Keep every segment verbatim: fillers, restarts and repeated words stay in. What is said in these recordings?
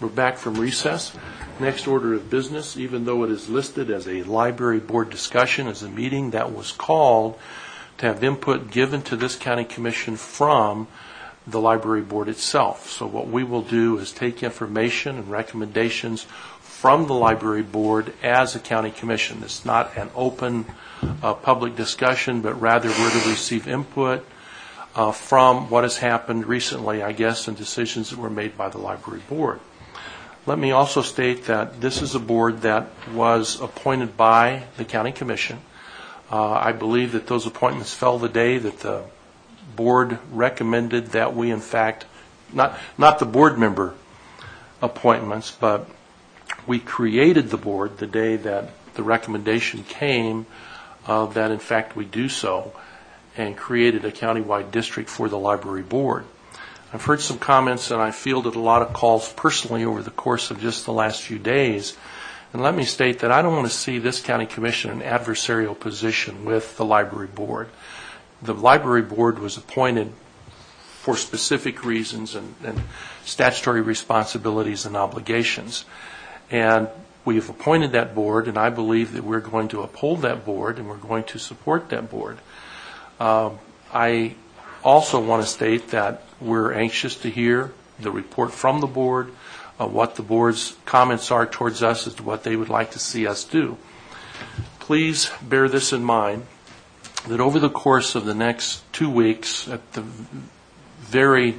We're back from recess. Next order of business, even though it is listed as a library board discussion, is a meeting that was called to have input given to this county commission from the library board itself. So what we will do is take information and recommendations from the library board as a county commission. It's not an open uh, public discussion, but rather we're to receive input uh, from what has happened recently, I guess, and decisions that were made by the library board. Let me also state that this is a board that was appointed by the county commission. Uh, I believe that those appointments fell the day that the board recommended that we, in fact, not not the board member appointments, but we created the board the day that the recommendation came uh, that, in fact, we do so, and created a countywide district for the library board. I've heard some comments, and I fielded a lot of calls personally over the course of just the last few days. And let me state that I don't want to see this county commission in an adversarial position with the library board. The library board was appointed for specific reasons and, and statutory responsibilities and obligations. And we have appointed that board, and I believe that we're going to uphold that board and we're going to support that board. Uh, I also want to state that we're anxious to hear the report from the board, uh, what the board's comments are towards us as to what they would like to see us do. Please bear this in mind, that over the course of the next two weeks, at the very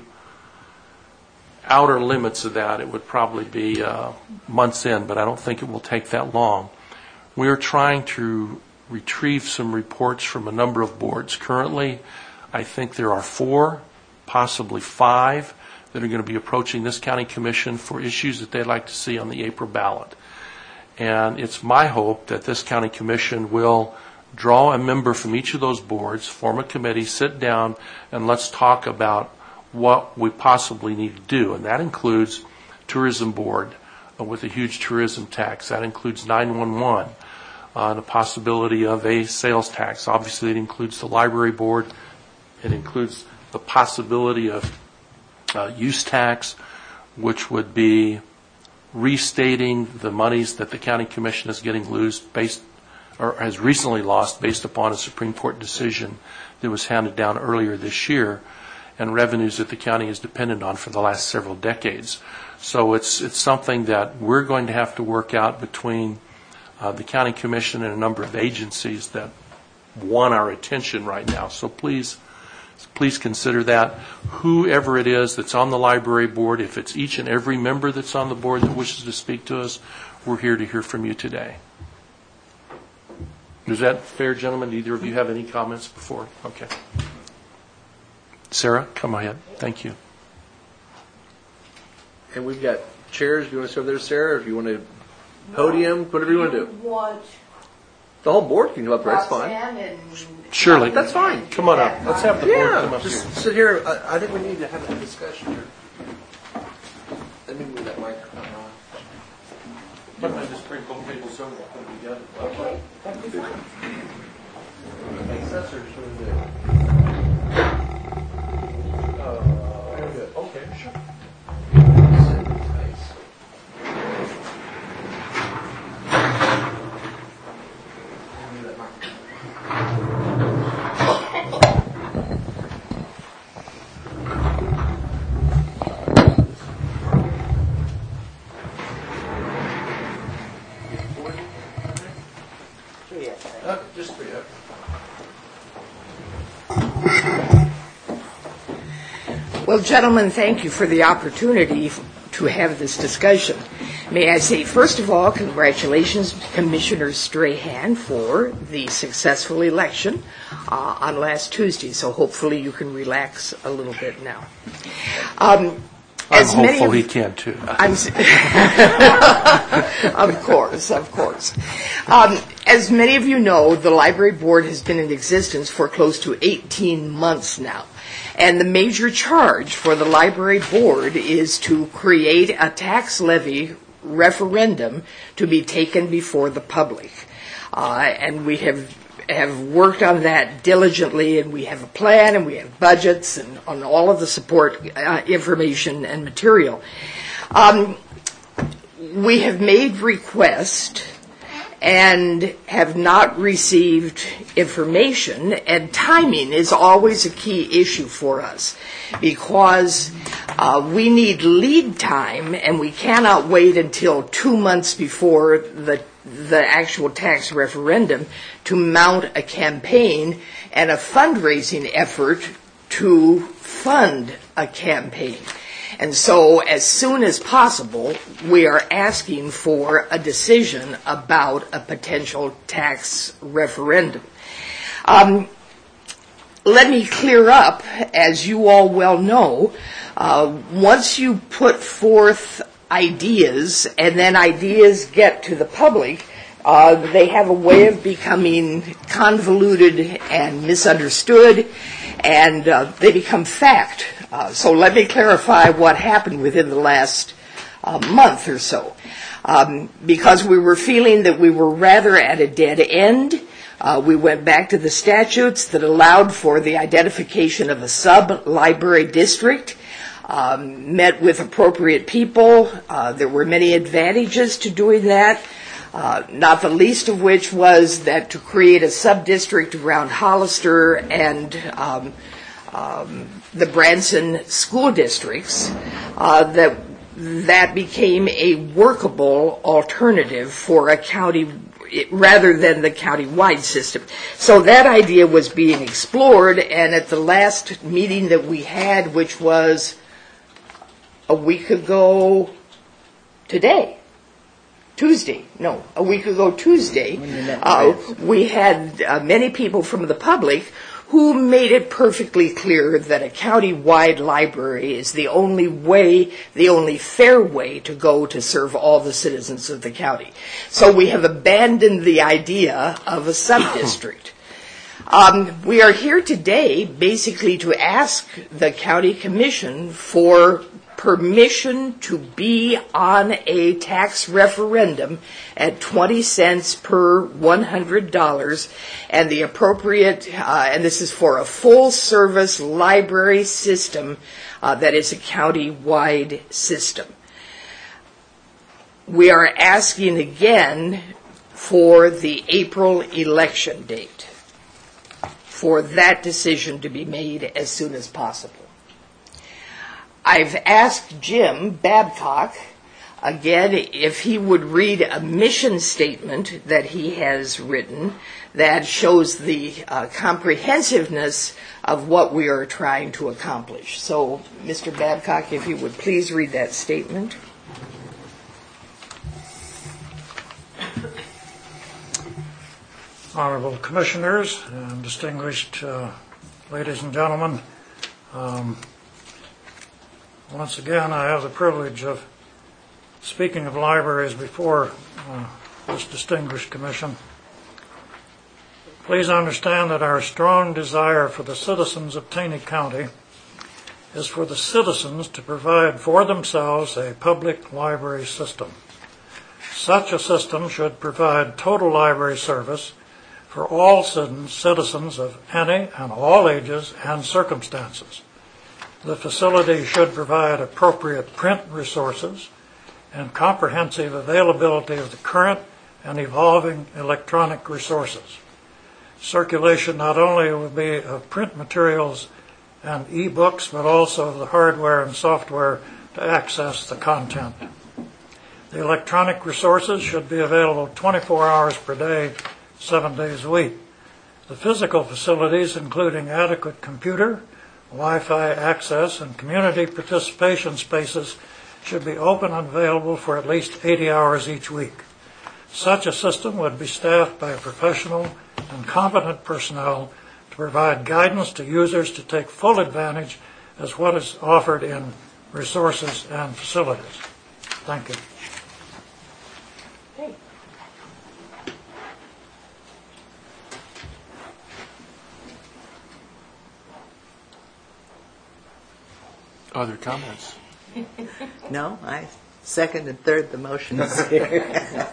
outer limits of that, it would probably be uh, months in, but I don't think it will take that long. We are trying to retrieve some reports from a number of boards. Currently, I think there are four, possibly five, that are going to be approaching this county commission for issues that they'd like to see on the April ballot. And it's my hope that this county commission will draw a member from each of those boards, form a committee, sit down, and let's talk about what we possibly need to do. And that includes tourism board uh, with a huge tourism tax. That includes nine one one uh, and the possibility of a sales tax. Obviously, it includes the library board. It includes the possibility of uh, use tax, which would be restating the monies that the county commission is getting loose based or has recently lost based upon a Supreme Court decision that was handed down earlier this year, and revenues that the county is dependent on for the last several decades. So it's it's something that we're going to have to work out between uh, the county commission and a number of agencies that want our attention right now. So please, please consider that. Whoever it is that's on the library board, if it's each and every member that's on the board that wishes to speak to us, we're here to hear from you today. Is that fair, gentlemen? Do either of you have any comments before? Okay. Sarah, come ahead. Thank you. And we've got chairs. Do you want to sit over there, Sarah? Or if you want to podium, whatever you want to do. Want the whole board can come up there. That's fine. and Shirley, that's fine. Come on up. Let's have the board Yeah, come up just here. sit here. I, I think we need to have a discussion here. Let me move that microphone on. Why don't I just bring both tables over and put them together? Okay, that'd be fine. Makes sense, or should we do? Uh, okay, sure. Just for you. Well, gentlemen, thank you for the opportunity to have this discussion. May I say, first of all, congratulations to Commissioner Strahan for the successful election uh, on last Tuesday, so hopefully you can relax a little bit now. Um, I'm as many hopeful of, he can, too. I'm, of course, of course. Um, as many of you know, the library board has been in existence for close to eighteen months now. And the major charge for the library board is to create a tax levy referendum to be taken before the public. Uh, and we have have worked on that diligently, and we have a plan, and we have budgets, and on all of the support uh, information and material. Um, we have made requests and have not received information, and timing is always a key issue for us because uh, we need lead time, and we cannot wait until two months before the the actual tax referendum to mount a campaign and a fundraising effort to fund a campaign. And so as soon as possible, we are asking for a decision about a potential tax referendum. Um, let me clear up, as you all well know, uh, once you put forth ideas and then ideas get to the public, uh, they have a way of becoming convoluted and misunderstood, and uh, they become fact. Uh, so let me clarify what happened within the last uh, month or so. Um, because we were feeling that we were rather at a dead end, uh, we went back to the statutes that allowed for the identification of a sub-library district, um, met with appropriate people. Uh, there were many advantages to doing that, uh, not the least of which was that to create a sub-district around Hollister and um, um, the Branson school districts, uh, that that became a workable alternative for a county rather than the county-wide system. So that idea was being explored, and at the last meeting that we had, which was a week ago today, Tuesday, no, a week ago Tuesday, uh, we had uh, many people from the public who made it perfectly clear that a county-wide library is the only way, the only fair way to go to serve all the citizens of the county. So we have abandoned the idea of a sub-district. Um, we are here today basically to ask the county commission for permission to be on a tax referendum at twenty cents per one hundred dollars, and the appropriate, uh, and this is for a full-service library system uh, that is a county-wide system. We are asking again for the April election date, for that decision to be made as soon as possible. I've asked Jim Babcock, again, if he would read a mission statement that he has written that shows the uh, comprehensiveness of what we are trying to accomplish. So, Mister Babcock, if you would please read that statement. Honorable Commissioners and distinguished uh, ladies and gentlemen, um, once again, I have the privilege of speaking of libraries before uh, this distinguished commission. Please understand that our strong desire for the citizens of Taney County is for the citizens to provide for themselves a public library system. Such a system should provide total library service for all citizens of any and all ages and circumstances. The facility should provide appropriate print resources and comprehensive availability of the current and evolving electronic resources. Circulation not only will be of print materials and e-books, but also of the hardware and software to access the content. The electronic resources should be available twenty-four hours per day, seven days a week. The physical facilities, including adequate computer, Wi-Fi access, and community participation spaces, should be open and available for at least eighty hours each week. Such a system would be staffed by professional and competent personnel to provide guidance to users to take full advantage of what is offered in resources and facilities. Thank you. Other comments? No, I second and third the motions here.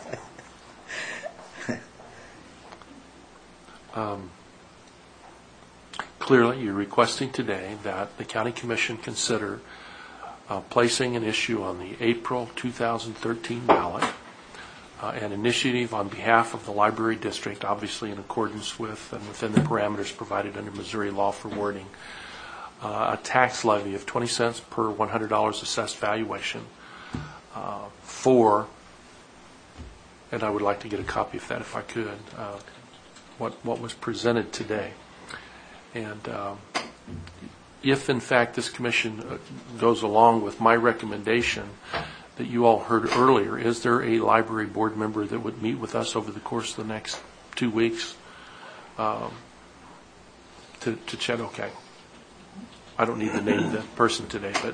um, clearly, you're requesting today that the County Commission consider uh, placing an issue on the April two thousand thirteen ballot, uh, an initiative on behalf of the library district, obviously in accordance with and within the parameters provided under Missouri law for wording, uh, a tax levy of twenty cents per one hundred dollars assessed valuation uh, for, and I would like to get a copy of that if I could, uh, what, what was presented today. And um, if, in fact, this commission goes along with my recommendation that you all heard earlier, is there a library board member that would meet with us over the course of the next two weeks um, to, to chat? Okay. I don't need to name the person today, but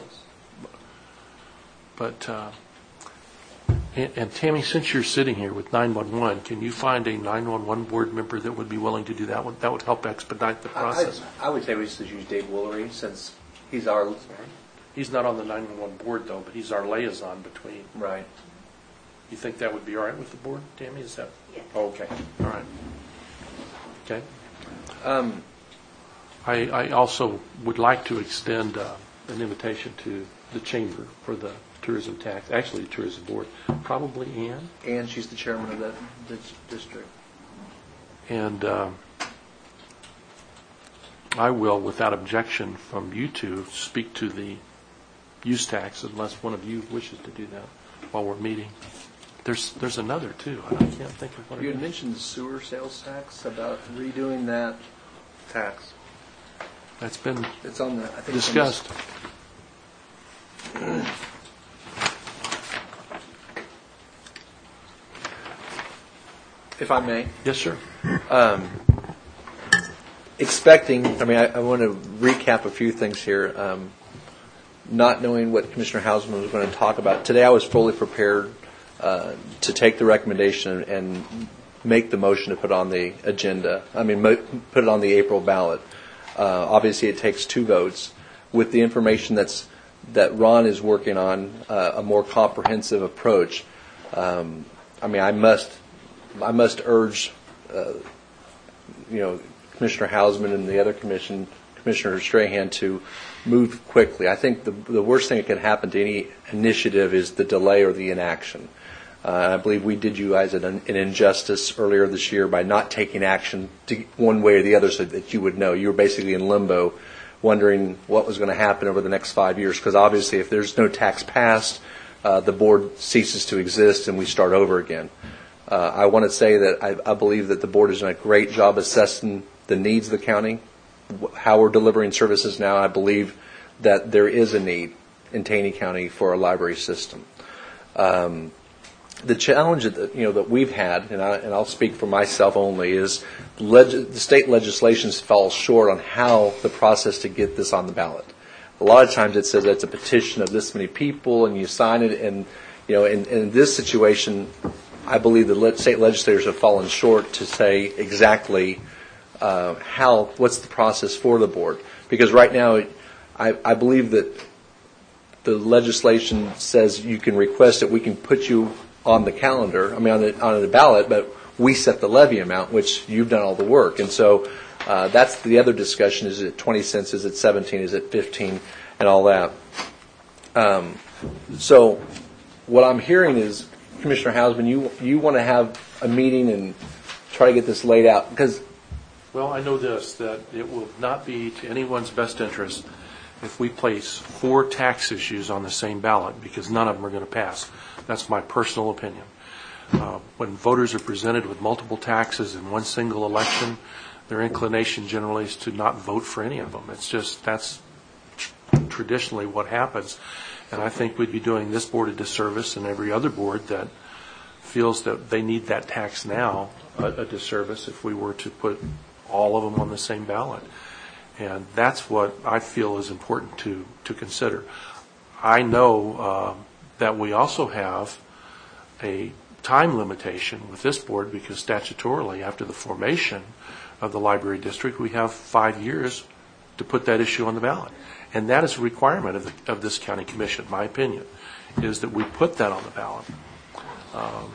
but uh, and, and Tammy, since you're sitting here with nine one one, can you find a nine one one board member that would be willing to do that one? That would help expedite the process. I, I would say we should use Dave Woolery since he's our He's not on the nine one one board though, but he's our liaison between. right. You think that would be all right with the board, Tammy? Is that? Yes. Oh, okay. All right. Okay. Um, I, I also would like to extend uh, an invitation to the chamber for the tourism tax, actually the tourism board, probably Ann. and she's the chairman of that dis- district. And uh, I will, without objection from you two, speak to the use tax unless one of you wishes to do that while we're meeting. There's there's another too. I can't think of what You it had is. mentioned the sewer sales tax, about redoing that tax. That's been It's on the, I think it's on the- discussed. If I may. Yes, sir. Um, expecting, I mean, I, I want to recap a few things here. Um, not knowing what Commissioner Hausman was going to talk about. Today I was fully prepared uh, to take the recommendation and make the motion to put on the agenda. I mean, mo- put it on the April ballot. Uh, obviously, it takes two votes. With the information that's that Ron is working on, uh, a more comprehensive approach. Um, I mean, I must, I must urge, uh, you know, Commissioner Hausman and the other commission, Commissioner Strahan, to move quickly. I think the the worst thing that can happen to any initiative is the delay or the inaction. Uh, I believe we did you guys an, an injustice earlier this year by not taking action to one way or the other so that you would know. You were basically in limbo, wondering what was going to happen over the next five years. Because obviously, if there's no tax passed, uh, the board ceases to exist and we start over again. Uh, I want to say that I, I believe that the board has done a great job assessing the needs of the county, how we're delivering services now. I believe that there is a need in Taney County for a library system. Um, the challenge that you know that we've had, and, I, and I'll speak for myself only, is leg- the state legislation falls short on how the process to get this on the ballot. A lot of times it says it's a petition of this many people, and you sign it, and you know, in, in this situation, I believe the le- state legislators have fallen short to say exactly uh, how, what's the process for the board. Because right now, I, I believe that the legislation says you can request it, we can put you on the calendar, I mean on the, on the ballot, but we set the levy amount, which you've done all the work. And so uh, that's the other discussion, is it twenty cents, is it seventeen, is it fifteen, and all that. Um, so what I'm hearing is, Commissioner Hausman, you you want to have a meeting and try to get this laid out, because Well, I know this, that it will not be to anyone's best interest if we place four tax issues on the same ballot, because none of them are going to pass. That's my personal opinion. Uh, when voters are presented with multiple taxes in one single election, their inclination generally is to not vote for any of them. It's just, that's tr- traditionally what happens. And I think we'd be doing this board a disservice, and every other board that feels that they need that tax now a, a disservice if we were to put all of them on the same ballot. And that's what I feel is important to, to consider. I know uh, that we also have a time limitation with this board, because statutorily, after the formation of the library district, we have five years to put that issue on the ballot. And that is a requirement of, the, of this county commission, my opinion, is that we put that on the ballot. Um,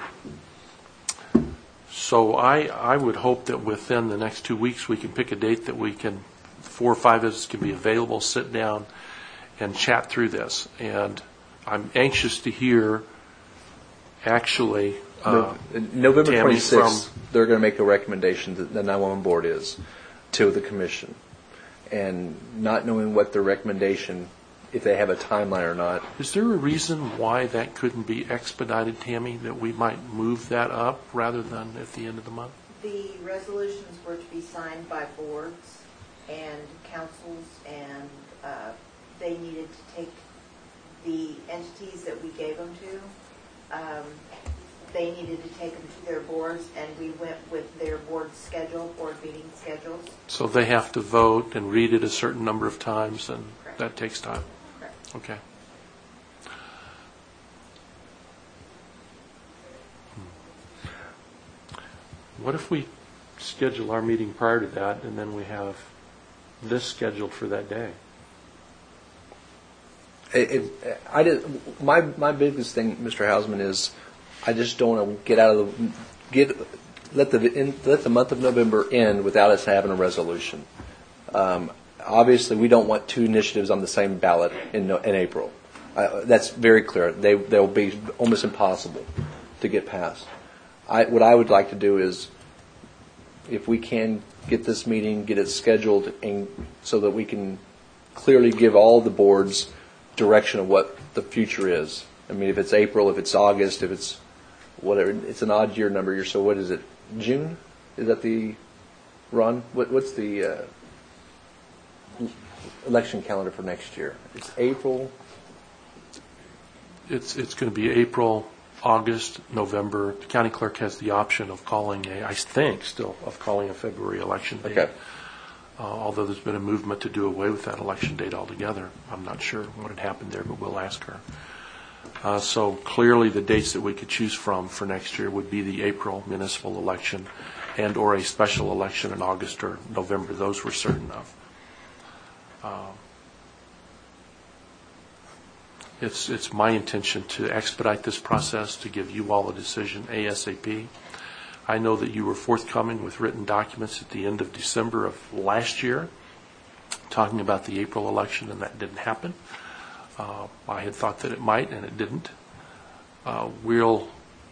so I, I would hope that within the next two weeks we can pick a date that we can, four or five of us can be available, sit down, and chat through this. And I'm anxious to hear, actually, uh, November Tammy, twenty-sixth, from- they're going to make a recommendation that the nine one one board is to the commission. And not knowing what their recommendation, if they have a timeline or not. Is there a reason why that couldn't be expedited, Tammy, that we might move that up rather than at the end of the month? The resolutions were to be signed by boards and councils, and uh, they needed to take the entities that we gave them to, um, they needed to take them to their boards, and we went with their board schedule, board meeting schedules. So they have to vote and read it a certain number of times, and Correct. that takes time. Correct. Okay. What if we schedule our meeting prior to that, and then we have this scheduled for that day? It, it, I did, my my biggest thing, Mister Hausman, is I just don't want to get out of the get let the in, let the month of November end without us having a resolution. Um, obviously, we don't want two initiatives on the same ballot in in April. Uh, that's very clear. They they'll be almost impossible to get passed. I, what I would like to do is, if we can get this meeting, get it scheduled, and so that we can clearly give all the boards direction of what the future is. I mean, if it's April, if it's August, if it's whatever, it's an odd year number year. So what is it? June? Is that the run? What, what's the uh, election calendar for next year? It's April. It's it's going to be April, August, November. The county clerk has the option of calling a, I think, still of calling a February election date. Okay. Uh, although there's been a movement to do away with that election date altogether. I'm not sure what had happened there, but we'll ask her. Uh, so clearly the dates that we could choose from for next year would be the April municipal election and or a special election in August or November. Those we're certain of. Uh, it's, it's my intention to expedite this process, to give you all a decision ASAP. I know that you were forthcoming with written documents at the end of December of last year talking about the April election, and that didn't happen. Uh, I had thought that it might, and it didn't. Uh, we'll,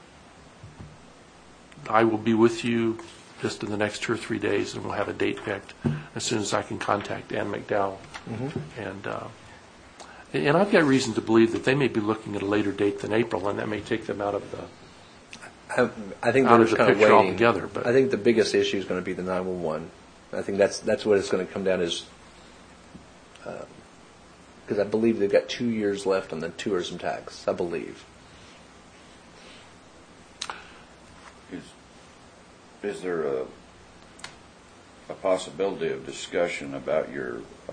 I will be with you just in the next two or three days, and we'll have a date picked as soon as I can contact Ann McDowell. Mm-hmm. And uh, and I've got reason to believe that they may be looking at a later date than April, and that may take them out of the I, I think out they're of just the kind of picture waiting. altogether. But I think the biggest issue is going to be the nine one one. I think that's that's what it's going to come down is because uh, I believe they've got two years left on the tourism tax. I believe. Is is there a a possibility of discussion about your uh,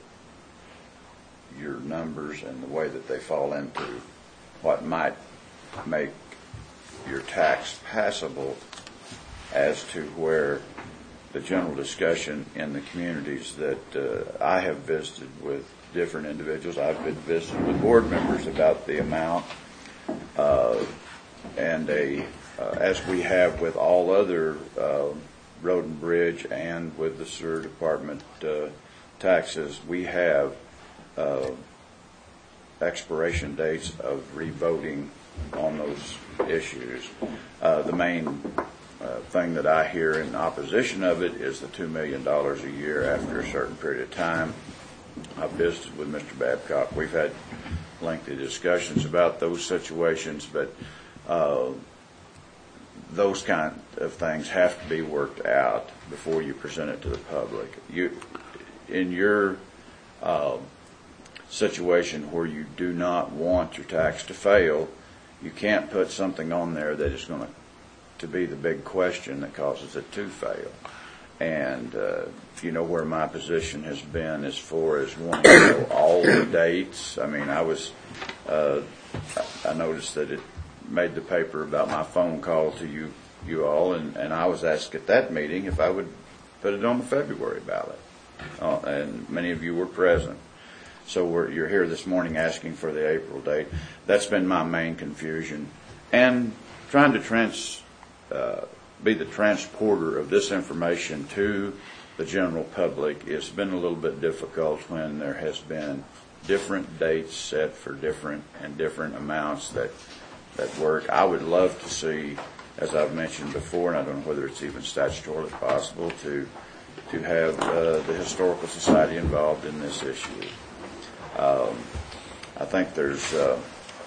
your numbers and the way that they fall into what might make your tax passable, as to where the general discussion in the communities that uh, I have visited with different individuals, I've been visiting with board members about the amount, uh, and a uh, as we have with all other uh, road and bridge and with the sewer department uh, taxes, we have uh, expiration dates of revoting on those issues. Uh, the main uh, thing that I hear in opposition of it is the two million dollars a year after a certain period of time. I've visited with Mister Babcock. We've had lengthy discussions about those situations, but uh, those kind of things have to be worked out before you present it to the public. You, in your uh, situation where you do not want your tax to fail, you can't put something on there that is going to to be the big question that causes it to fail. And uh, you know where my position has been as far as wanting to know all the dates. I mean, I was uh, I noticed that it made the paper about my phone call to you you all, and, and I was asked at that meeting if I would put it on the February ballot, uh, and many of you were present. So we're, you're here this morning asking for the April date. That's been my main confusion. And trying to trans, uh, be the transporter of this information to the general public, it's been a little bit difficult when there has been different dates set for different and different amounts that that work. I would love to see, as I've mentioned before, and I don't know whether it's even statutorily possible, to to have uh, the Historical Society involved in this issue. Um, I think there's, uh,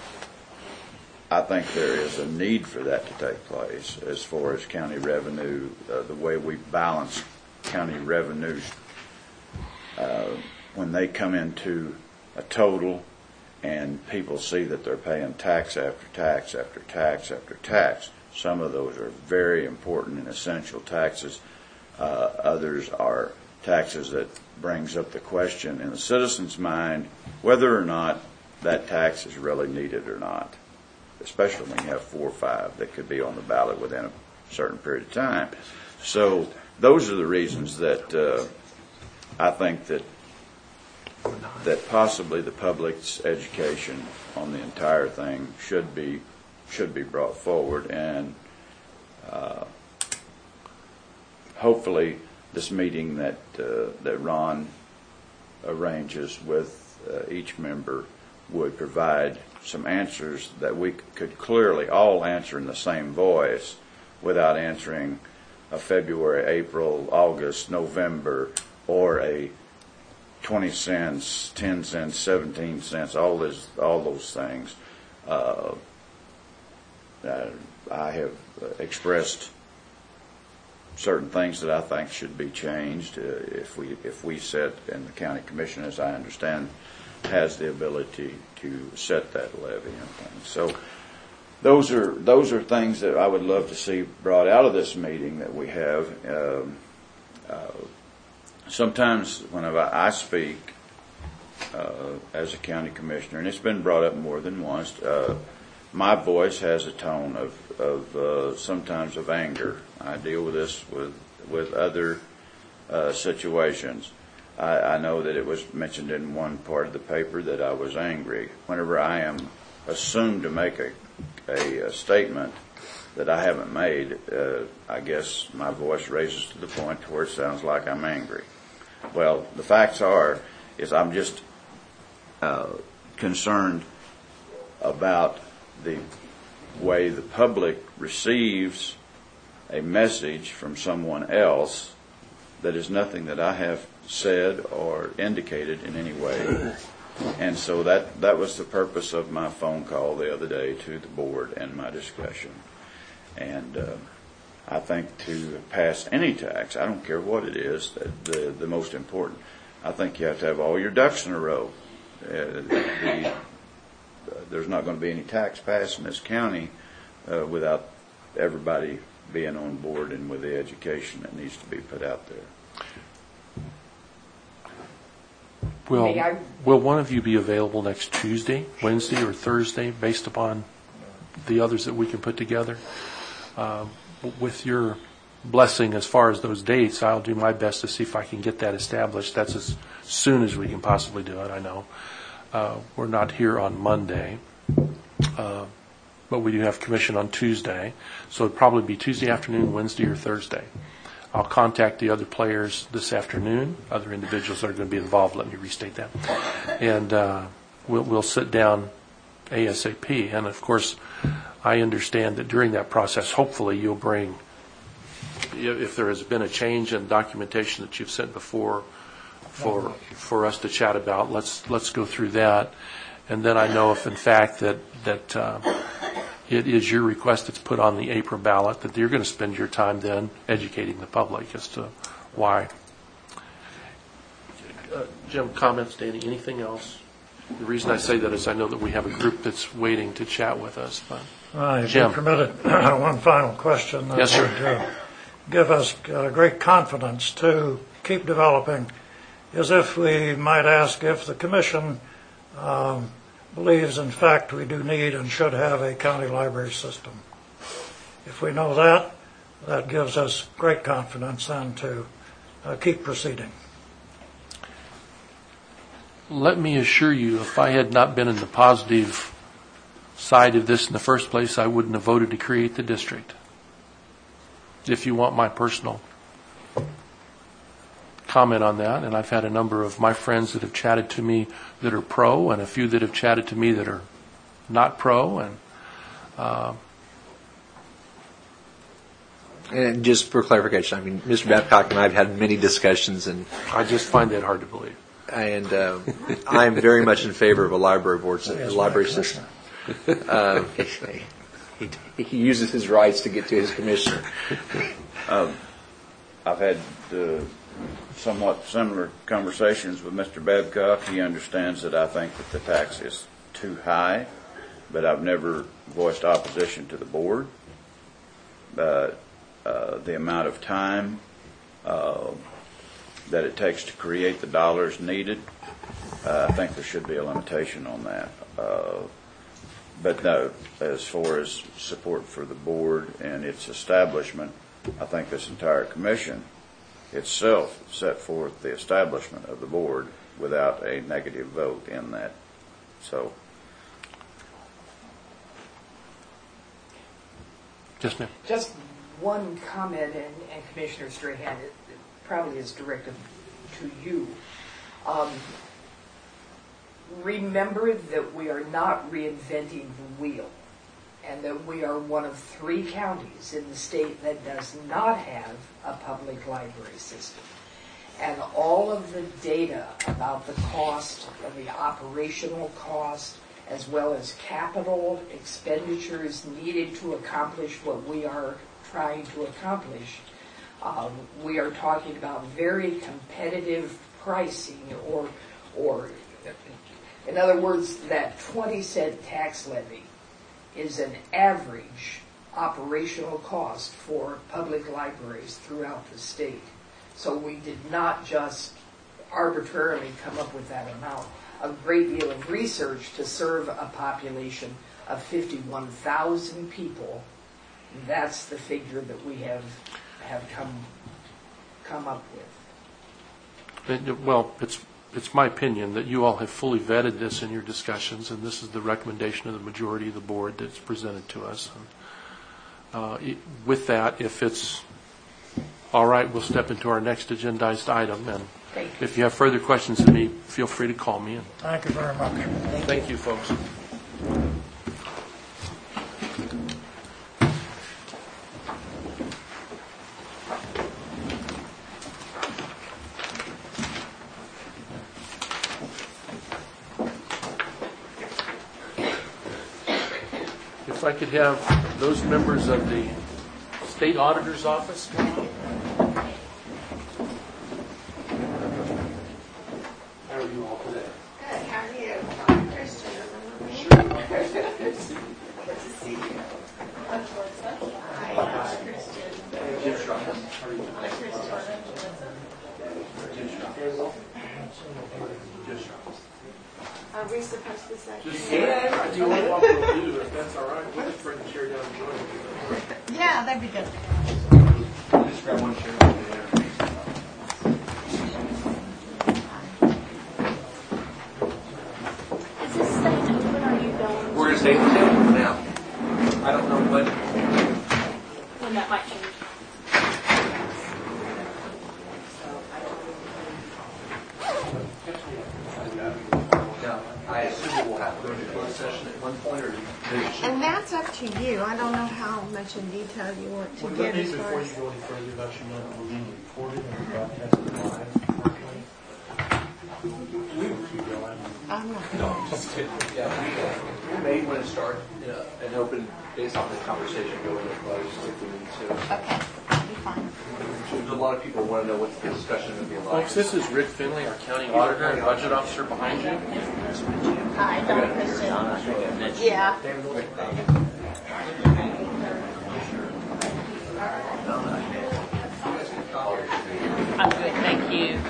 I think there is a need for that to take place as far as county revenue, uh, the way we balance county revenues uh, when they come into a total and people see that they're paying tax after tax after tax after tax. Some of those are very important and essential taxes. Uh, others are taxes that brings up the question in the citizen's mind whether or not that tax is really needed or not, especially when you have four or five that could be on the ballot within a certain period of time. So those are the reasons that uh, I think that that possibly the public's education on the entire thing should be should be brought forward, and uh, hopefully this meeting that uh, that Ron arranges with uh, each member would provide some answers that we could clearly all answer in the same voice without answering a February, April, August, November, or a twenty cents, ten cents, seventeen cents, all this, all those things. Uh, uh, I have expressed certain things that I think should be changed uh, if we if we set, and the county commission, as I understand, has the ability to set that levy and things. So those are those are things that I would love to see brought out of this meeting that we have. Um, uh, sometimes whenever I speak uh, as a county commissioner, and it's been brought up more than once, uh, my voice has a tone of, of uh, sometimes of anger. I deal with this with with other uh, situations. I, I know that it was mentioned in one part of the paper that I was angry. Whenever I am assumed to make a, a, a statement that I haven't made, uh, I guess my voice raises to the point where it sounds like I'm angry. Well, the facts are, is I'm just uh, concerned about the way the public receives a message from someone else that is nothing that I have said or indicated in any way. And so that, that was the purpose of my phone call the other day to the board and my discussion. And uh, I think to pass any tax, I don't care what it is, that the, the most important, I think you have to have all your ducks in a row. Uh, the, there's not going to be any tax passed in this county uh, without everybody being on board and with the education that needs to be put out there. Will, May I- will one of you be available next Tuesday, Wednesday, or Thursday, based upon the others that we can put together? Uh, with your blessing as far as those dates, I'll do my best to see if I can get that established. That's as soon as we can possibly do it, I know. Uh, we're not here on Monday, uh, but we do have commission on Tuesday, so it'd probably be Tuesday afternoon, Wednesday, or Thursday. I'll contact the other players this afternoon, other individuals that are going to be involved. Let me restate that. And uh, we'll, we'll sit down ASAP. And, of course, I understand that during that process, hopefully you'll bring, if there has been a change in documentation that you've sent before for for us to chat about, let's let's go through that. And then I know if, in fact, that, that uh, it is your request that's put on the April ballot, that you're going to spend your time then educating the public as to why. Uh, Jim, comments, Danny, anything else? The reason I say that is I know that we have a group that's waiting to chat with us. But Uh, if Jim. you're permitted, one final question. that Yes, sir. would, uh, give us uh, great confidence to keep developing is if we might ask if the commission um, believes, in fact, we do need and should have a county library system. If we know that, that gives us great confidence then to uh, keep proceeding. let me assure you, if I had not been in the positive side of this in the first place, I wouldn't have voted to create the district. If you want my personal comment on that, and I've had a number of my friends that have chatted to me that are pro, and a few that have chatted to me that are not pro, and uh, And just for clarification, I mean, Mister Babcock and I have had many discussions, and I just find that hard to believe. and uh, I'm very much in favor of a library board, a library system. Uh, he, he uses his rights to get to his commissioner. Um, I've had uh, somewhat similar conversations with Mister Babcock. He understands that I think that the tax is too high, but I've never voiced opposition to the board. But uh, the amount of time uh, that it takes to create the dollars needed, uh, I think there should be a limitation on that. Uh, but no, as far as support for the board and its establishment, I think this entire commission itself set forth the establishment of the board without a negative vote in that. So, Yes, ma'am. Just one comment, and, and Commissioner Strahan, it, it probably is directed to you. Um, remember that we are not reinventing the wheel, and that we are one of three counties in the state that does not have a public library system. And all of the data about the cost and the operational cost, as well as capital expenditures needed to accomplish what we are trying to accomplish, um, we are talking about very competitive pricing, or, or in other words, that twenty cent tax levy is an average operational cost for public libraries throughout the state. So we did not just arbitrarily come up with that amount. A great deal of research to serve a population of fifty-one thousand people. That's the figure that we have have come come up with. And, well, it's it's my opinion that you all have fully vetted this in your discussions, and this is the recommendation of the majority of the board that's presented to us. And, uh, it, with that, if it's all right, we'll step into our next agendized item. And Thank you. if you have further questions of me, feel free to call me. And Thank you very much. Thank, thank you, folks. If I could have those members of the State Auditor's Office come up. How are you all today? Good, how are you? I'm Christian, remember me? Good to see you. I'm Melissa. Hi, uh, Christian. Jim Strauss. How are you? I'm Christian. Jim Strauss. Jim Strauss. Are we supposed to say? Just yeah. Do you want what we'll do? If that's all right, we'll just bring the chair down and join you. Yeah, that'd be good. Just grab one chair over there. Is this staying open, or are you going? We're going to stay at the table for now. I don't know what. When that might change. No, I assume we'll have to go into closed session at one point, or And that's up to you. I don't know how much in detail you want to get as far Before you as. go any further, let you know that we're being recorded and broadcasted live. I'm not. no, just kidding. Yeah, we, uh, we may want to start uh, an open based on the conversation going into closed if we need to. Okay, that'd be fine. A lot of people want to know what the discussion would be like. Folks, this is Rick Finley, our county auditor and budget officer behind you. Hi, Don Christian. Yeah. I'm good, thank you.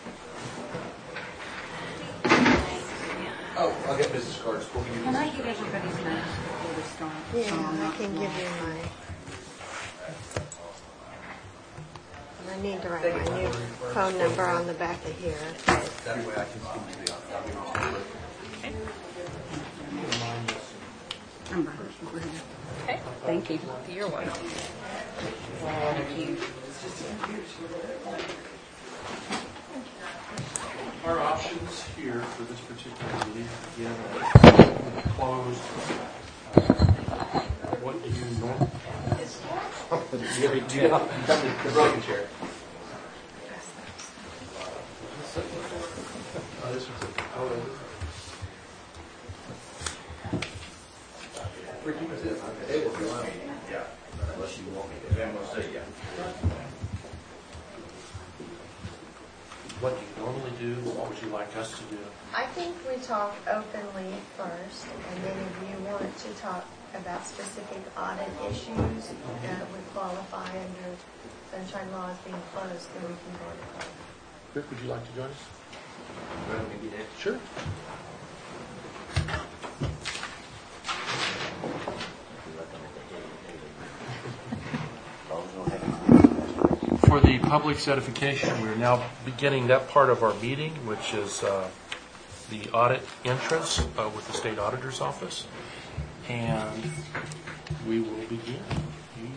Oh, I'll get business cards. We'll give you Can I get everybody's names before we start? So I'm Yeah, I not can give lost. you my. I need to write my new phone number on the back of here. Okay. that way I can speak to the audience. I'm right. Okay, thank you. You're welcome. Thank you. items here for this particular meeting. Again, closed. What do you normally? The broken chair. What do you normally do? What would you like us to do? I think we talk openly first, and then if you want to talk about specific audit issues that would qualify under sunshine laws being closed, then we can go to close. Rick, would you like to join us? Sure. For the public's edification, we're now beginning that part of our meeting, which is uh, the audit entrance uh, with the state auditor's office. And we will begin. You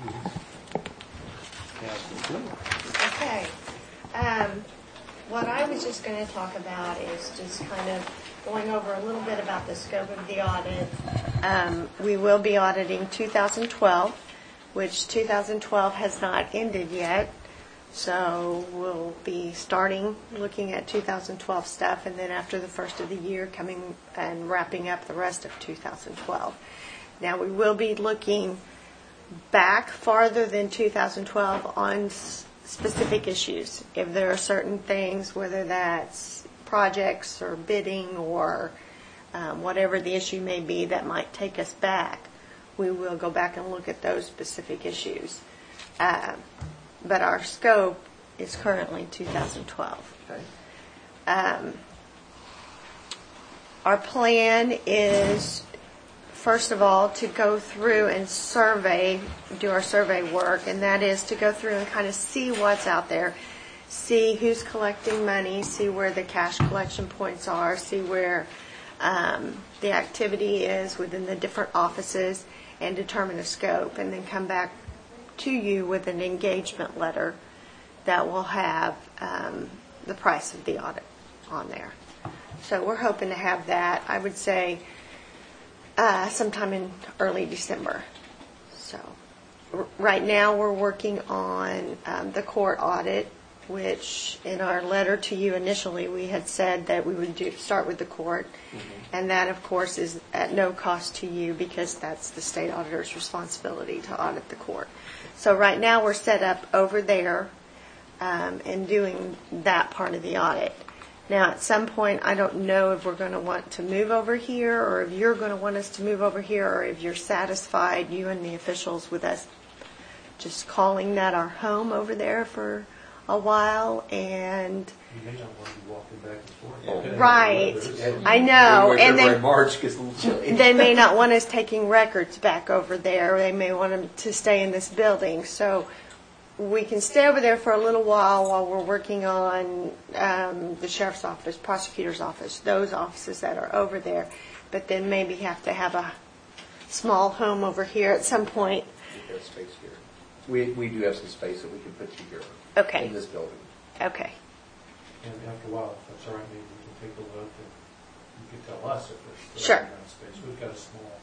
have the floor. Okay. Um, what I was just going to talk about is just kind of going over a little bit about the scope of the audit. Um, we will be auditing two thousand twelve, which two thousand twelve has not ended yet. So we'll be starting looking at two thousand twelve stuff, and then after the first of the year coming and wrapping up the rest of two thousand twelve. Now we will be looking back farther than two thousand twelve on s- specific issues. If there are certain things, whether that's projects or bidding or um, whatever the issue may be that might take us back, we will go back and look at those specific issues. Uh, but our scope is currently two thousand twelve. Okay. Um, our plan is, first of all, to go through and survey, do our survey work, and that is to go through and kind of see what's out there, see who's collecting money, see where the cash collection points are, see where um, the activity is within the different offices, and determine a scope, and then come back to you with an engagement letter that will have um, the price of the audit on there. So we're hoping to have that, I would say, uh, sometime in early December. So r- right now we're working on um, the court audit, which in our letter to you initially we had said that we would do, start with the court. Mm-hmm. And that, of course, is at no cost to you because that's the state auditor's responsibility to audit the court. So right now we're set up over there um, and doing that part of the audit. Now, at some point, I don't know if we're going to want to move over here or if you're going to want us to move over here or if you're satisfied, you and the officials, with us just calling that our home over there for a while. And You may not want to be walking back and forth. right, I know, and they March gets a little chilly. they may not want us taking records back over there. They may want them to stay in this building. So we can stay over there for a little while while we're working on um, the sheriff's office, prosecutor's office, those offices that are over there. But then maybe have to have a small home over here at some point. We have space here. We, we do have some space that we can put you here. Okay. In this building. Okay. And after a while, if that's all right, maybe we can take a look and you can tell us if there's Sure. enough space. We've got a small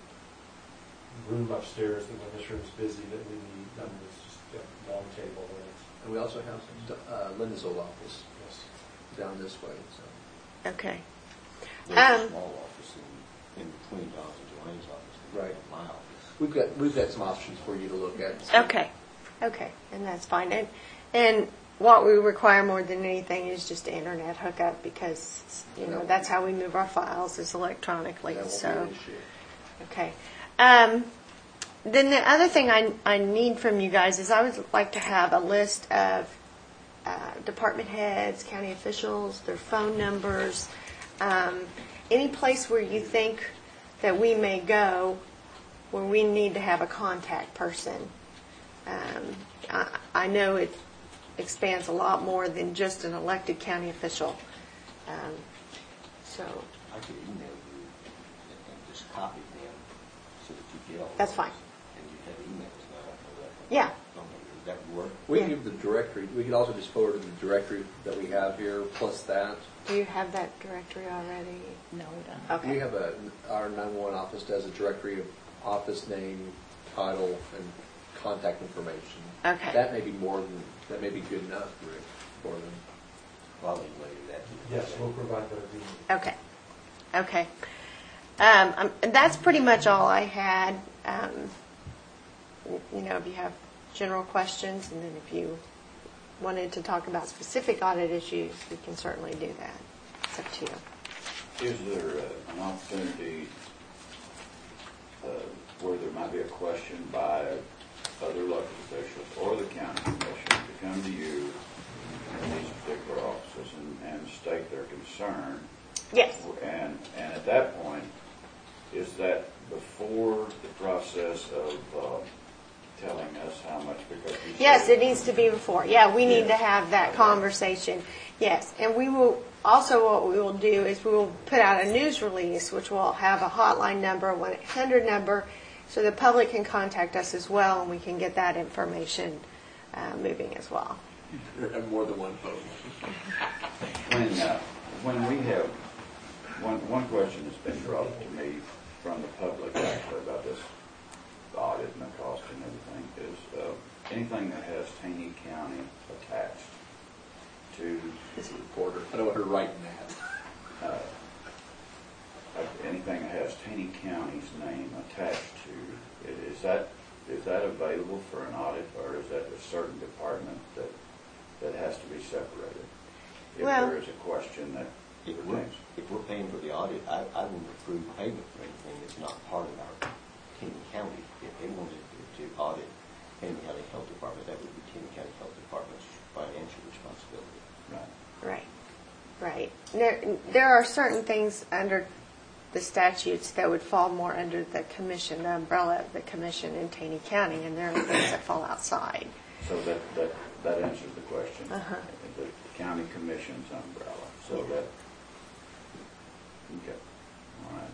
room upstairs that when this room's busy that we need, I mean, it's just a long table. And it's, And we also have uh, Linda's old office yes. down this way. So. Okay. There's Um, a small office in, in between Thomas and Dwayne's office. Right. My office. We've got we've got some options for you to look at. Okay. Okay. And that's fine. And, and what we require more than anything is just an internet hookup because, you know, that's how we move our files is electronically. That won't So, be an issue. okay. Um, then the other thing I, I need from you guys is I would like to have a list of uh, department heads, county officials, their phone numbers, um, any place where you think that we may go where we need to have a contact person. Um, I, I know it expands a lot more than just an elected county official. Um, so I could email you and, and just copy them so that you get all That's those. fine. And you have emails now. Correct? yeah, phone number. Does that work? We can give the directory, we could also just forward to the directory that we have here, plus that. Do you have that directory already? No, we don't. Okay. We have a, our nine one one office does a directory of office name, title, and contact information. Okay. That may be more than, that may be good enough, Rick, for them. Probably later that. Yes, we'll provide that. Okay. Okay. Um, um, and that's pretty much all I had. Um, you know, if you have general questions, and then if you wanted to talk about specific audit issues, we can certainly do that. It's up to you. Is there uh, an opportunity uh, where there might be a question by other elected officials or the county commission to come to you in these particular offices and, and state their concern? Yes. And, and at that point, is that before the process of uh, telling us how much? Because you Yes, said- it needs to be before. Yeah, we need Yeah. to have that conversation. Yes, and we will, also what we will do is we will put out a news release, which will have a hotline number, a one eight hundred number, so the public can contact us as well, and we can get that information uh, moving as well. And more than one phone. When, uh, when we have, one, one question that's been brought up to me from the public actually about this audit and the cost and everything is uh, anything that has Taney County attached to It's a reporter. I don't want her writing that. uh, uh, anything that has Taney County's name attached to, i- is that is that available for an audit, or is that a certain department that that has to be separated? If Well- there is a question that If we're, pertains. if we're paying for the audit, I, I wouldn't approve payment for anything that's not part of our Taney County. If they wanted to to audit Taney County Health Department, that would be Taney County Health Department's financial responsibility. Right. Right, right. There, there are certain things under the statutes that would fall more under the commission, the umbrella of the commission in Taney County, and there are things that fall outside. So that, that, that answers the question. Uh-huh. The county commission's umbrella, so that, okay, all right.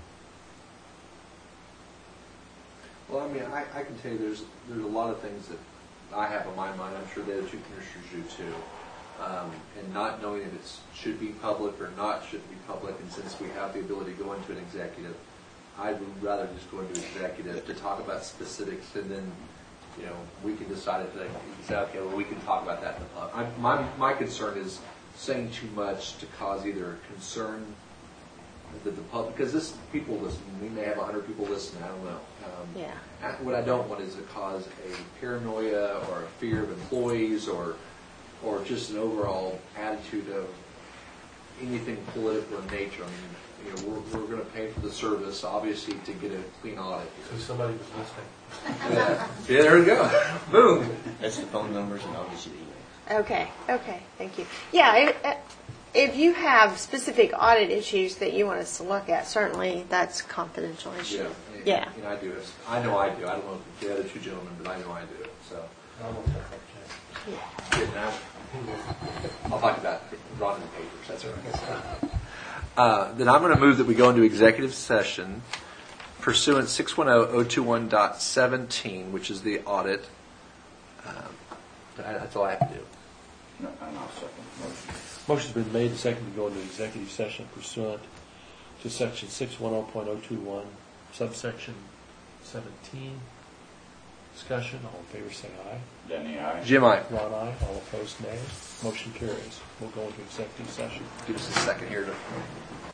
Well, I mean, I, I can tell you there's, there's a lot of things that I have on my mind. I'm sure the other two commissioners do too. Um, and not knowing if it should be public or not should be public, and since we have the ability to go into an executive, I would rather just go into executive to talk about specifics, and then, you know, we can decide if they can say, okay, well, we can talk about that in the pub. I, my, my concern is saying too much to cause either concern that the public, because this, people listen, we may have a hundred people listening, I don't know. Um, Yeah. and What I don't want is to cause a paranoia or a fear of employees, or or just an overall attitude of anything political in nature. I mean, you know, we're, we're going to pay for the service, obviously, to get a clean audit. So somebody was listening. Yeah, yeah, there we go. Boom. That's the phone numbers and obviously the emails. Okay, okay, thank you. Yeah, if, if you have specific audit issues that you want us to look at, certainly that's a confidential issue. Yeah. And, Yeah. And I do. I know I do. I don't know if the other two gentlemen, but I know I do. So, I don't know if that's good now. I'll talk about Ron in the papers. That's all right. Uh, then I'm going to move that we go into executive session pursuant six ten oh two one dot seventeen, which is the audit. Um, that's all I have to do. No, and I'll second the motion. Motion's been made and seconded to go into executive session pursuant to section six ten point oh two one, subsection seventeen. Discussion, all in favor say aye. Denny, aye. Jim, I Ron, aye. All opposed, nay. Motion carries. We'll go into executive session. give us a second here to